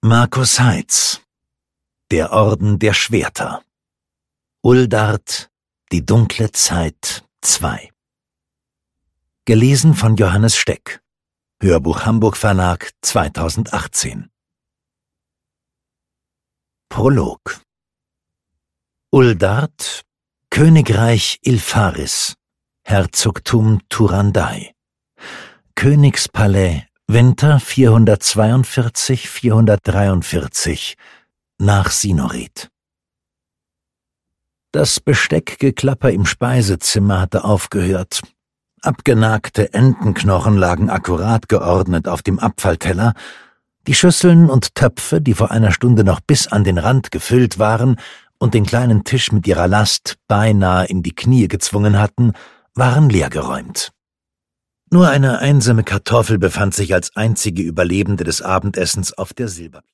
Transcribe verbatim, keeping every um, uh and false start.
Markus Heitz, Der Orden der Schwerter. Uldart, die dunkle Zeit zwei. Gelesen von Johannes Steck. Hörbuch Hamburg Verlag zweitausendachtzehn. Prolog. Uldart, Königreich Ilfaris, Herzogtum Turandai. Königspalais, Winter vierhundertzweiundvierzig vierhundertdreiundvierzig, nach Sinorit. Das Besteckgeklapper im Speisezimmer hatte aufgehört. Abgenagte Entenknochen lagen akkurat geordnet auf dem Abfallteller. Die Schüsseln und Töpfe, die vor einer Stunde noch bis an den Rand gefüllt waren und den kleinen Tisch mit ihrer Last beinahe in die Knie gezwungen hatten, waren leergeräumt. Nur eine einsame Kartoffel befand sich als einzige Überlebende des Abendessens auf der Silber